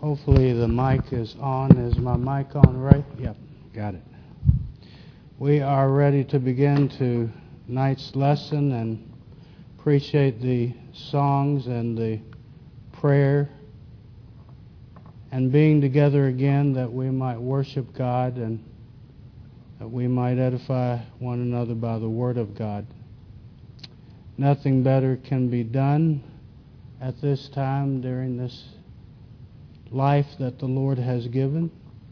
Hopefully the mic is on. Is my mic on right? Yep, got it. We are ready to begin tonight's lesson and appreciate the songs and the prayer and being together again that we might worship God and that we might edify one another by the Word of God. Nothing better can be done at this time during this life that the Lord has given.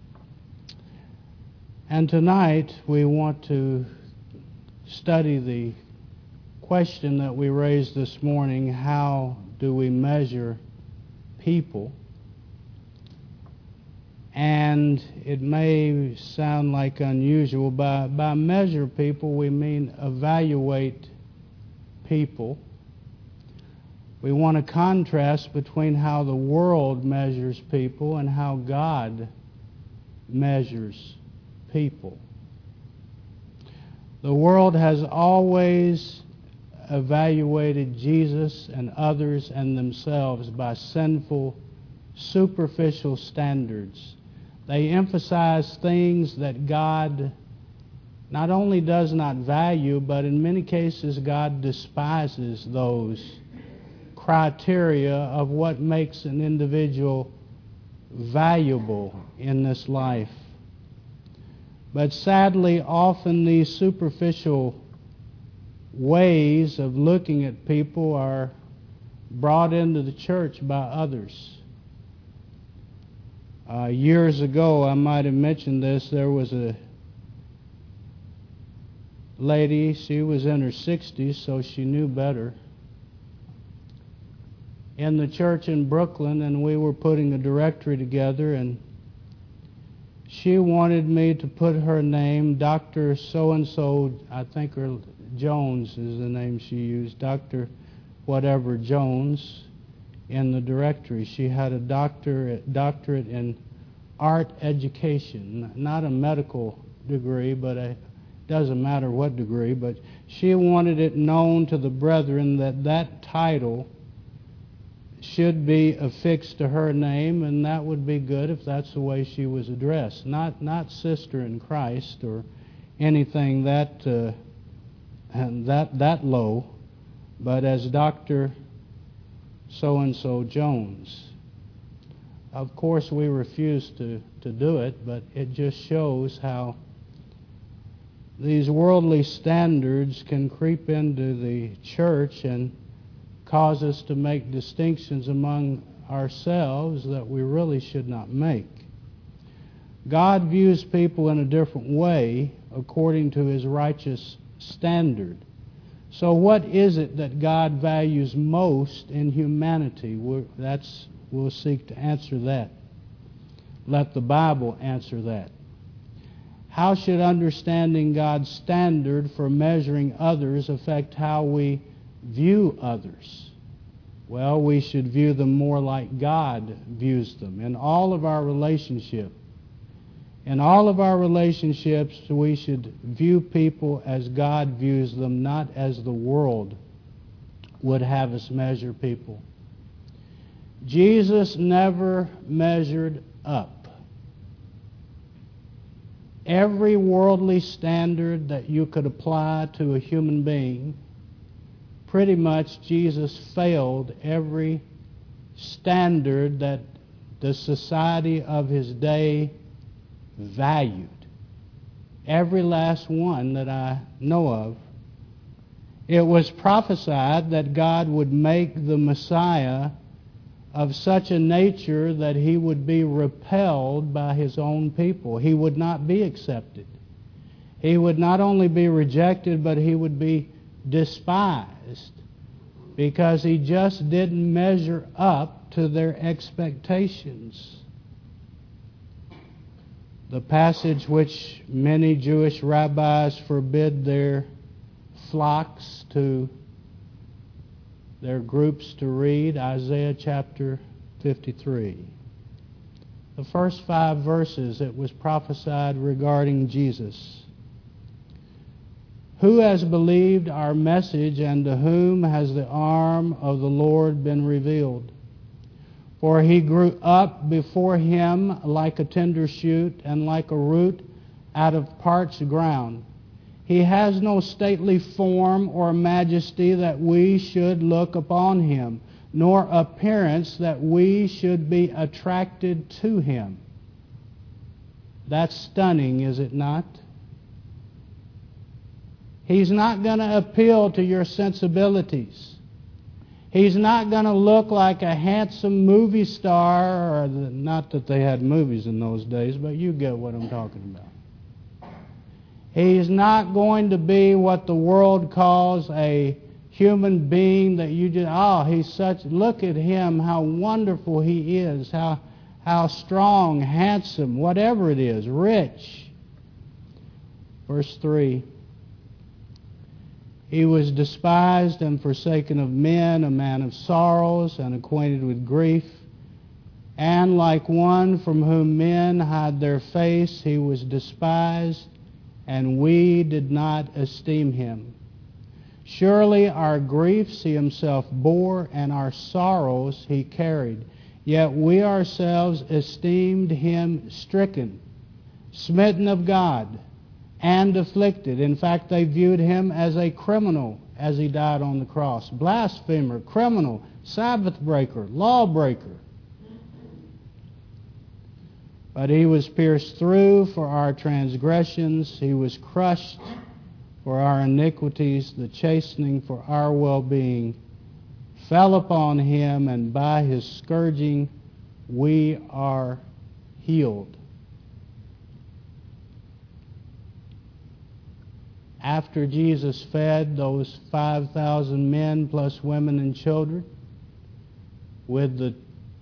And tonight we want to study the question that we raised this morning: how do we measure people? And it may sound like unusual. By measure people, we mean evaluate people. We want to contrast between how the world measures people and how God measures people. The world has always evaluated Jesus and others and themselves by sinful, superficial standards. They emphasize things that God not only does not value, but in many cases God despises those criteria of what makes an individual valuable in this life. But sadly, often these superficial ways of looking at people are brought into the church by others. Years ago, I might have mentioned this, there was a lady, she was in her 60s, so she knew better, in the church in Brooklyn, and we were putting a directory together, and she wanted me to put her name, Dr. So-and-so, I think her Jones is the name she used, Dr. whatever Jones, in the directory. She had a doctorate in art education, not a medical degree, but it doesn't matter what degree, but she wanted it known to the brethren that that title should be affixed to her name, and that would be good if that's the way she was addressed. Not sister in Christ or anything that low, but as Dr. So-and-so Jones. Of course, we refused to do it, but it just shows how these worldly standards can creep into the church and cause us to make distinctions among ourselves that we really should not make. God views people in a different way according to His righteous standard. So what is it that God values most in humanity? We'll seek to answer that. Let the Bible answer that. How should understanding God's standard for measuring others affect how we view others? Well, we should view them more like God views them in all of our relationships. In all of our relationships, we should view people as God views them, not as the world would have us measure people. Jesus never measured up. Every worldly standard that you could apply to a human being, pretty much Jesus failed every standard that the society of His day valued. Every last one that I know of. It was prophesied that God would make the Messiah of such a nature that He would be repelled by His own people. He would not be accepted. He would not only be rejected, but He would be despised because He just didn't measure up to their expectations. The passage which many Jewish rabbis forbid their flocks to their groups to read, Isaiah chapter 53. The first 5 verses, it was prophesied regarding Jesus. Who has believed our message, and to whom has the arm of the Lord been revealed? For he grew up before him like a tender shoot, and like a root out of parched ground. He has no stately form or majesty that we should look upon him, nor appearance that we should be attracted to him. That's stunning, is it not? He's not going to appeal to your sensibilities. He's not going to look like a handsome movie star, or not that they had movies in those days, but you get what I'm talking about. He's not going to be what the world calls a human being that you just, he's such, look at him, how wonderful he is, how strong, handsome, whatever it is, rich. Verse 3. He was despised and forsaken of men, a man of sorrows and acquainted with grief. And like one from whom men hide their face, he was despised, and we did not esteem him. Surely our griefs he himself bore, and our sorrows he carried. Yet we ourselves esteemed him stricken, smitten of God, and afflicted. In fact, they viewed him as a criminal as he died on the cross. Blasphemer, criminal, Sabbath breaker, lawbreaker. But he was pierced through for our transgressions. He was crushed for our iniquities. The chastening for our well-being fell upon him, and by his scourging we are healed. After Jesus fed those 5,000 men plus women and children with the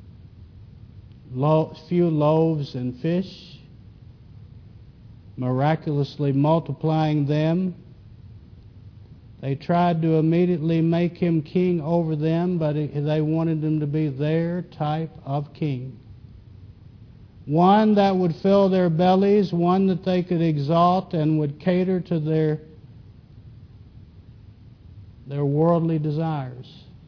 few loaves and fish, miraculously multiplying them, they tried to immediately make him king over them, but they wanted him to be their type of king. One that would fill their bellies, one that they could exalt and would cater to their worldly desires.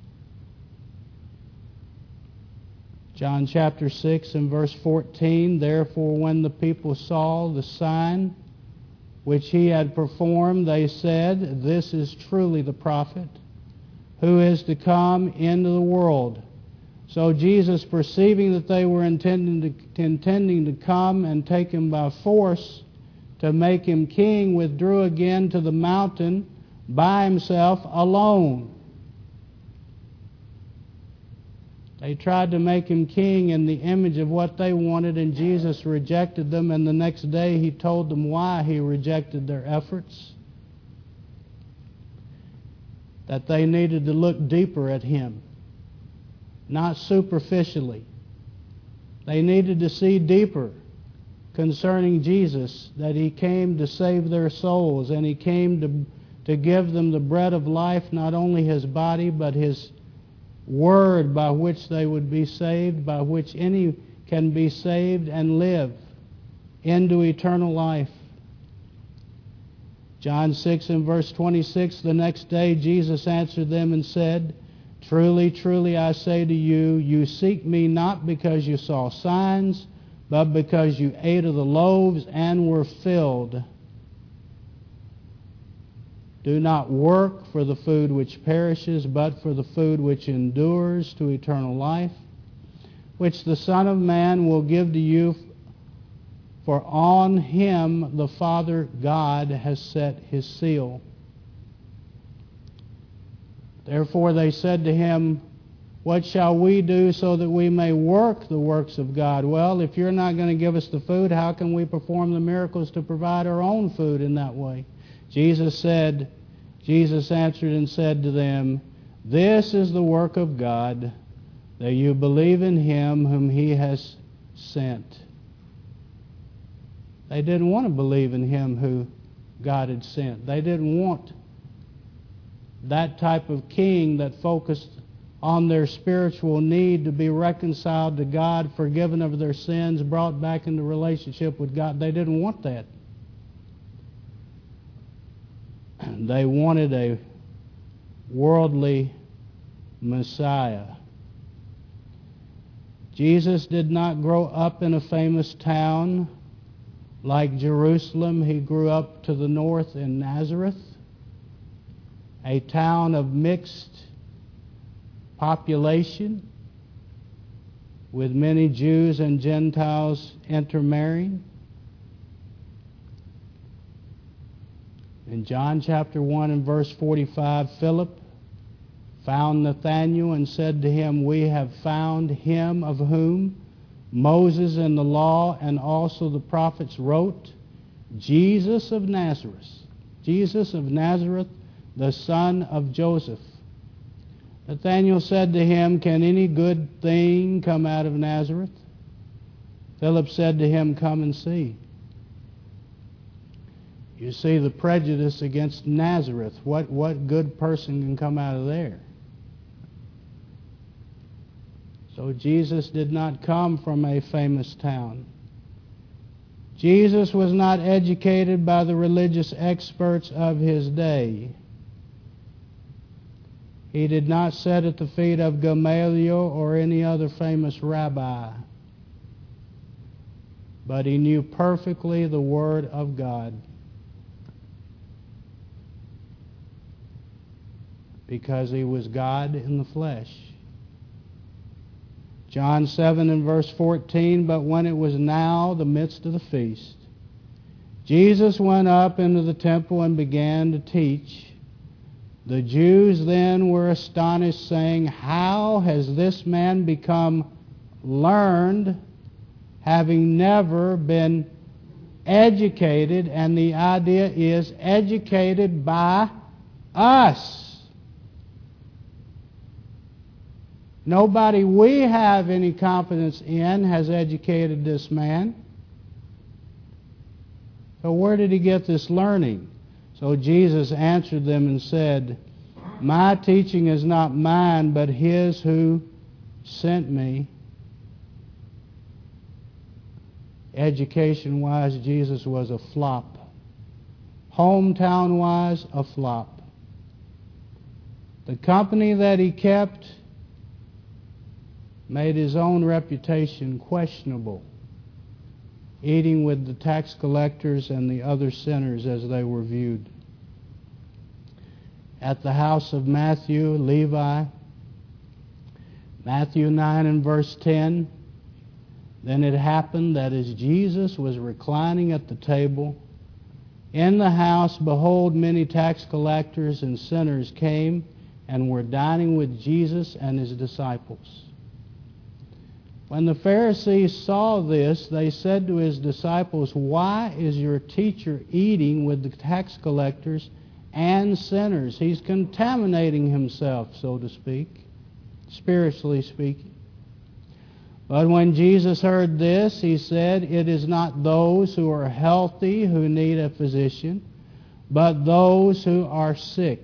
John chapter 6 and verse 14, therefore when the people saw the sign which he had performed, they said, this is truly the prophet who is to come into the world. So Jesus, perceiving that they were intending to come and take him by force to make him king, withdrew again to the mountain by himself alone. They tried to make him king in the image of what they wanted, and Jesus rejected them, and the next day he told them why he rejected their efforts. That they needed to look deeper at him, not superficially. They needed to see deeper concerning Jesus, that he came to save their souls, and he came to give them the bread of life, not only his body, but his word by which they would be saved, by which any can be saved and live into eternal life. John 6 and verse 26, the next day Jesus answered them and said, truly, truly, I say to you, you seek me not because you saw signs, but because you ate of the loaves and were filled. Do not work for the food which perishes, but for the food which endures to eternal life, which the Son of Man will give to you, for on him the Father God has set his seal. Therefore they said to him, what shall we do so that we may work the works of God? Well, if you're not going to give us the food, how can we perform the miracles to provide our own food in that way? Jesus answered and said to them, this is the work of God, that you believe in him whom he has sent. They didn't want to believe in him who God had sent. They didn't want that type of king that focused on their spiritual need to be reconciled to God, forgiven of their sins, brought back into relationship with God. They didn't want that. They wanted a worldly Messiah. Jesus did not grow up in a famous town like Jerusalem. He grew up to the north in Nazareth, a town of mixed population with many Jews and Gentiles intermarrying. In John chapter 1 and verse 45, Philip found Nathanael and said to him, "We have found him of whom Moses in the law and also the prophets wrote, Jesus of Nazareth, the son of Joseph." Nathanael said to him, "Can any good thing come out of Nazareth?" Philip said to him, "Come and see." You see the prejudice against Nazareth. What good person can come out of there? So Jesus did not come from a famous town. Jesus was not educated by the religious experts of his day. He did not sit at the feet of Gamaliel or any other famous rabbi. But he knew perfectly the Word of God, because he was God in the flesh. John 7 and verse 14, "But when it was now the midst of the feast, Jesus went up into the temple and began to teach. The Jews then were astonished, saying, 'How has this man become learned, having never been educated?'" And the idea is educated by us. Nobody we have any confidence in has educated this man. So where did he get this learning? So Jesus answered them and said, "My teaching is not mine, but his who sent me." Education-wise, Jesus was a flop. Hometown-wise, a flop. The company that he kept made his own reputation questionable, eating with the tax collectors and the other sinners as they were viewed. At the house of Matthew, Levi, Matthew 9 and verse 10, "Then it happened that as Jesus was reclining at the table in the house, behold, many tax collectors and sinners came and were dining with Jesus and his disciples. When the Pharisees saw this, they said to his disciples, 'Why is your teacher eating with the tax collectors and sinners?'" He's contaminating himself, so to speak, spiritually speaking. But when Jesus heard this, he said, "It is not those who are healthy who need a physician, but those who are sick.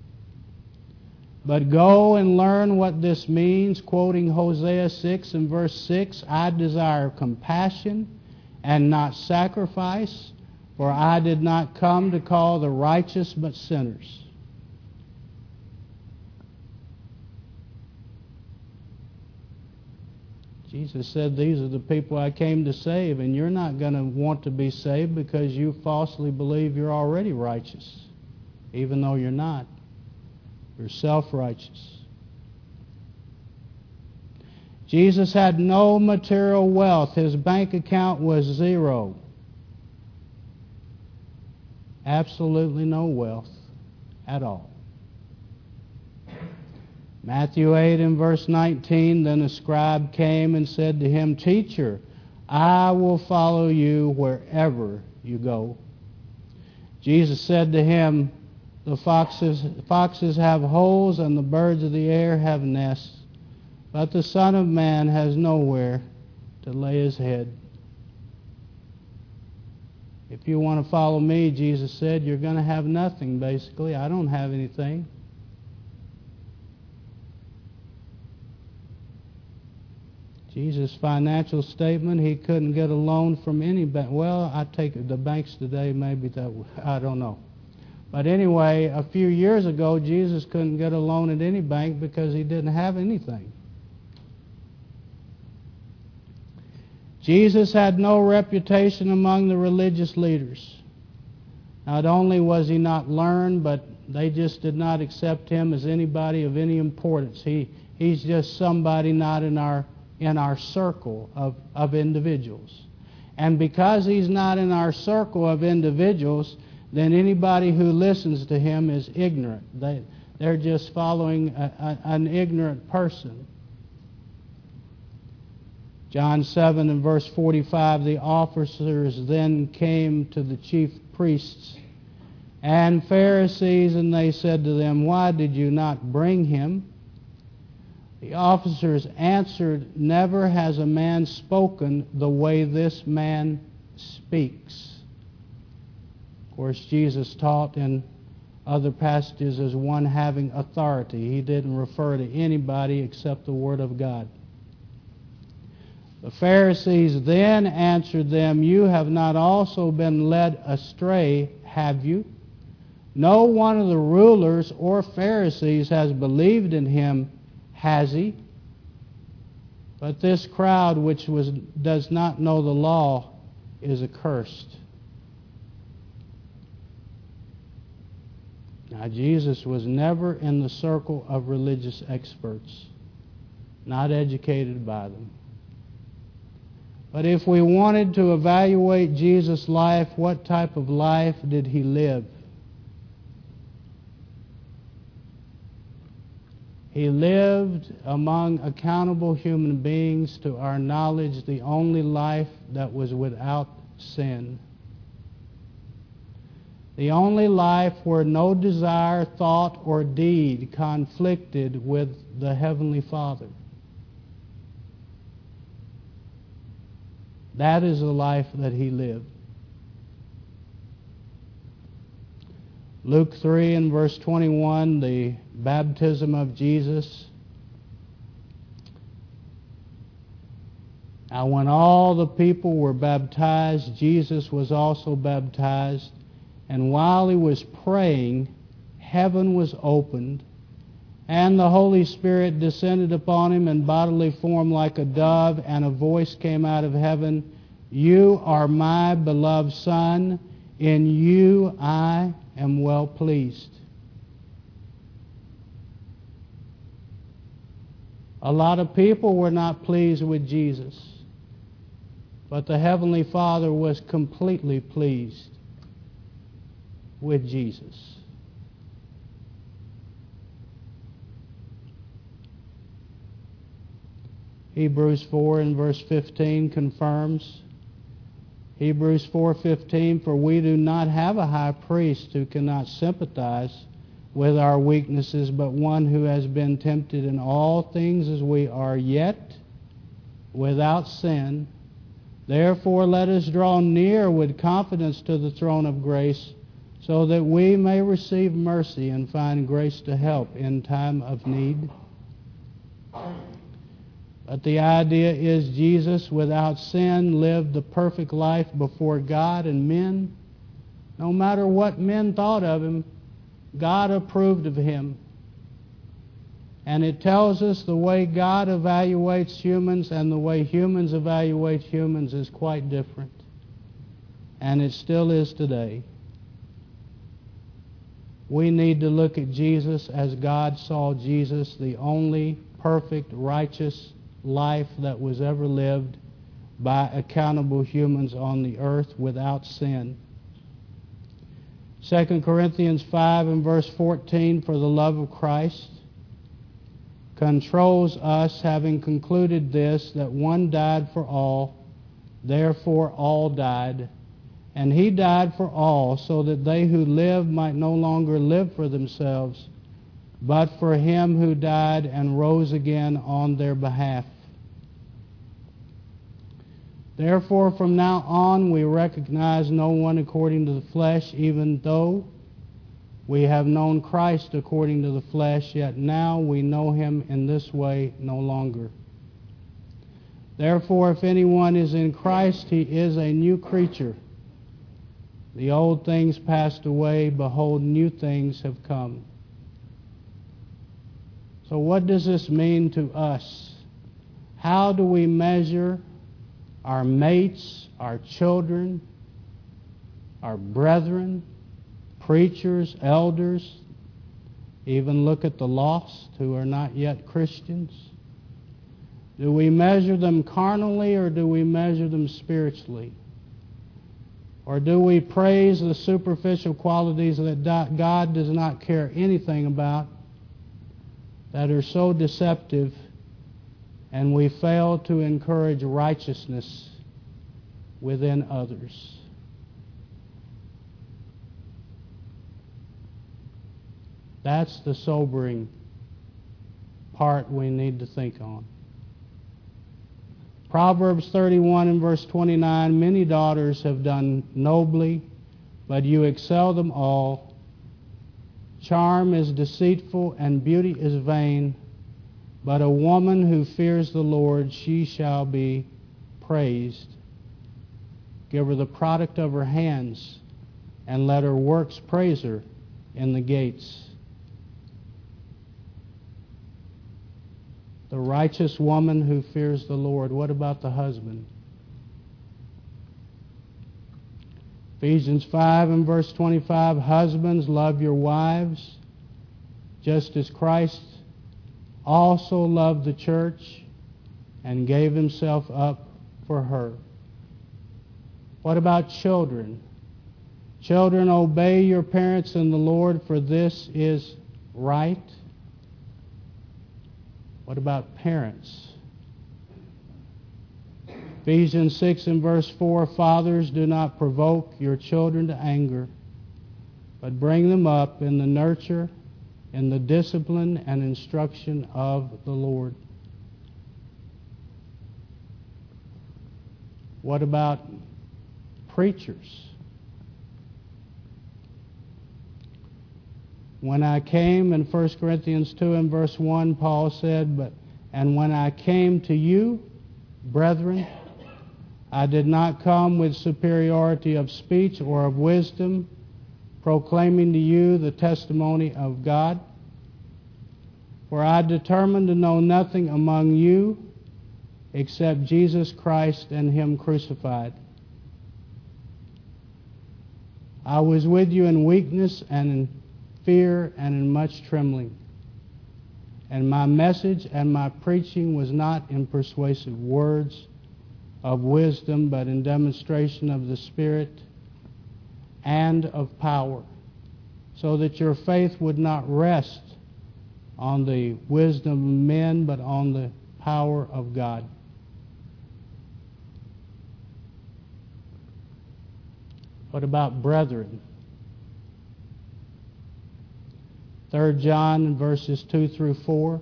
But go and learn what this means," quoting Hosea 6 and verse 6, "I desire compassion and not sacrifice, for I did not come to call the righteous but sinners." Jesus said, "These are the people I came to save," and you're not going to want to be saved because you falsely believe you're already righteous, even though you're not. You're self-righteous. Jesus had no material wealth. His bank account was zero. Absolutely no wealth at all. Matthew 8 and verse 19, "Then a scribe came and said to him, 'Teacher, I will follow you wherever you go.' Jesus said to him, The foxes have holes and the birds of the air have nests, but the Son of Man has nowhere to lay his head." If you want to follow me, Jesus said, you're going to have nothing, basically. I don't have anything. Jesus' financial statement, he couldn't get a loan from any bank. Well, I take it, the banks today, maybe that, I don't know. But anyway, a few years ago, Jesus couldn't get a loan at any bank because he didn't have anything. Jesus had no reputation among the religious leaders. Not only was he not learned, but they just did not accept him as anybody of any importance. He's just somebody not in our circle of individuals. And because he's not in our circle of individuals, then anybody who listens to him is ignorant. They're just following an ignorant person. John 7 and verse 45, the officers then came to the chief priests and Pharisees, and they said to them, "Why did you not bring him?" The officers answered, "Never has a man spoken the way this man speaks." Of course, Jesus taught in other passages as one having authority. He didn't refer to anybody except the Word of God. The Pharisees then answered them, "You have not also been led astray, have you? No one of the rulers or Pharisees has believed in him, has he? But this crowd which does not know the law is accursed." Now, Jesus was never in the circle of religious experts, not educated by them. But if we wanted to evaluate Jesus' life, what type of life did he live? He lived among accountable human beings, to our knowledge, the only life that was without sin. The only life where no desire, thought, or deed conflicted with the Heavenly Father. That is the life that he lived. Luke 3 and verse 21, the baptism of Jesus. Now when all the people were baptized, Jesus was also baptized. And while he was praying, heaven was opened, and the Holy Spirit descended upon him in bodily form like a dove, and a voice came out of heaven, "You are my beloved Son, in you I am well pleased." A lot of people were not pleased with Jesus, but the Heavenly Father was completely pleased with Jesus. Hebrews 4 and verse 15 confirms. Hebrews 4:15, "For we do not have a high priest who cannot sympathize with our weaknesses, but one who has been tempted in all things as we are, yet without sin. Therefore let us draw near with confidence to the throne of grace, so that we may receive mercy and find grace to help in time of need." But the idea is Jesus, without sin, lived the perfect life before God and men. No matter what men thought of him, God approved of him. And it tells us the way God evaluates humans and the way humans evaluate humans is quite different. And it still is today. We need to look at Jesus as God saw Jesus, the only perfect, righteous life that was ever lived by accountable humans on the earth without sin. 2 Corinthians 5 and verse 14, "For the love of Christ controls us, having concluded this, that one died for all, therefore all died. And he died for all, so that they who live might no longer live for themselves, but for him who died and rose again on their behalf. Therefore, from now on, we recognize no one according to the flesh, even though we have known Christ according to the flesh, yet now we know him in this way no longer. Therefore, if anyone is in Christ, he is a new creature. The old things passed away, behold, new things have come." So what does this mean to us? How do we measure our mates, our children, our brethren, preachers, elders, even look at the lost who are not yet Christians? Do we measure them carnally or do we measure them spiritually? Or do we praise the superficial qualities that God does not care anything about, that are so deceptive, and we fail to encourage righteousness within others? That's the sobering part we need to think on. Proverbs 31 and verse 29, many daughters have done nobly, but you excel them all. Charm is deceitful and beauty is vain, but a woman who fears the Lord, she shall be praised. Give her the product of her hands, and let her works praise her in the gates. The righteous woman who fears the Lord. What about the husband? Ephesians 5 and verse 25, husbands, love your wives, just as Christ also loved the church and gave himself up for her. What about children? Children, obey your parents in the Lord, for this is right. What about parents? Ephesians 6 and verse 4, fathers, do not provoke your children to anger, but bring them up in the nurture, in the discipline and instruction of the Lord. What about preachers? When I came, in 1 Corinthians 2 and verse 1, Paul said, and when I came to you, brethren, I did not come with superiority of speech or of wisdom, proclaiming to you the testimony of God. For I determined to know nothing among you except Jesus Christ and Him crucified. I was with you in weakness and in fear and in much trembling. And my message and my preaching was not in persuasive words of wisdom, but in demonstration of the Spirit and of power, so that your faith would not rest on the wisdom of men, but on the power of God. What about brethren? 3 John verses 2 through 4.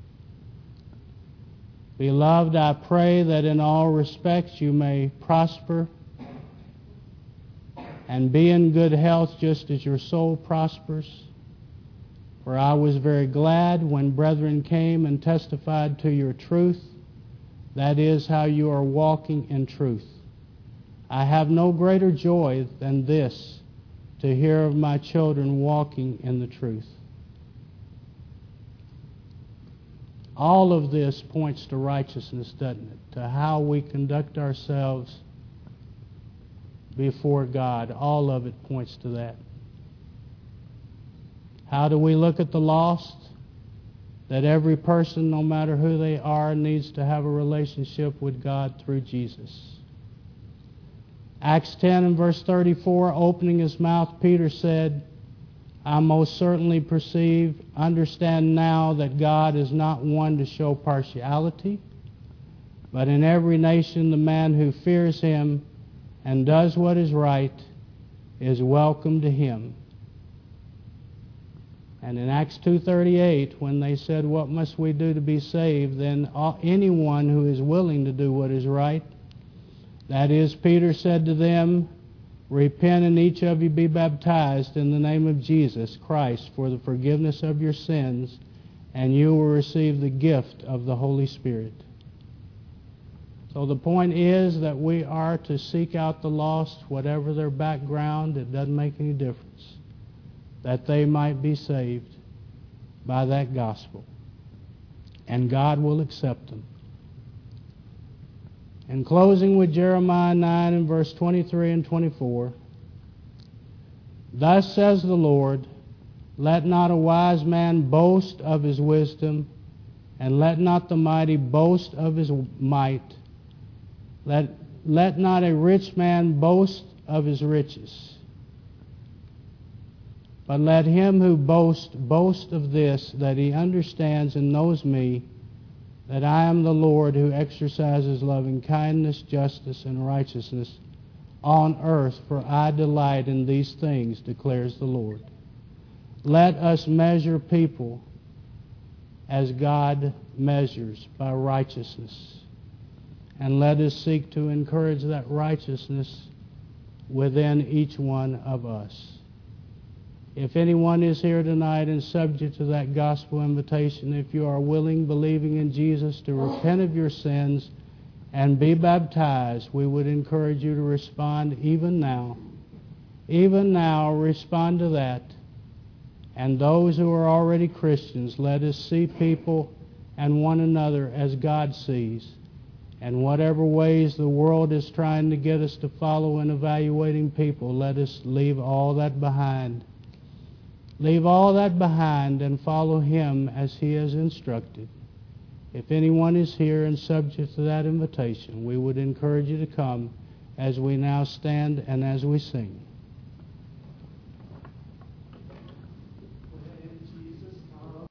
Beloved, I pray that in all respects you may prosper and be in good health just as your soul prospers. For I was very glad when brethren came and testified to your truth, that is, how you are walking in truth. I have no greater joy than this, to hear of my children walking in the truth. All of this points to righteousness, doesn't it? To how we conduct ourselves before God. All of it points to that. How do we look at the lost? That every person, no matter who they are, needs to have a relationship with God through Jesus. Acts 10 and verse 34, opening his mouth, Peter said, I most certainly understand now that God is not one to show partiality, but in every nation the man who fears Him and does what is right is welcome to Him. And in Acts 2:38, when they said, what must we do to be saved? Then anyone who is willing to do what is right, that is, Peter said to them, repent and each of you be baptized in the name of Jesus Christ for the forgiveness of your sins, and you will receive the gift of the Holy Spirit. So the point is that we are to seek out the lost, whatever their background, it doesn't make any difference, that they might be saved by that gospel. And God will accept them. And closing with Jeremiah 9 and verse 23 and 24, thus says the Lord, let not a wise man boast of his wisdom, and let not the mighty boast of his might. Let not a rich man boast of his riches. But let him who boasts boast of this, that he understands and knows me, that I am the Lord who exercises loving kindness, justice, and righteousness on earth, for I delight in these things, declares the Lord. Let us measure people as God measures, by righteousness. And let us seek to encourage that righteousness within each one of us. If anyone is here tonight and subject to that gospel invitation, if you are willing, believing in Jesus, to repent of your sins and be baptized, we would encourage you to respond even now. Even now, respond to that. And those who are already Christians, let us see people and one another as God sees. And whatever ways the world is trying to get us to follow in evaluating people, let us leave all that behind. Leave all that behind and follow Him as He has instructed. If anyone is here and subject to that invitation, we would encourage you to come as we now stand and as we sing.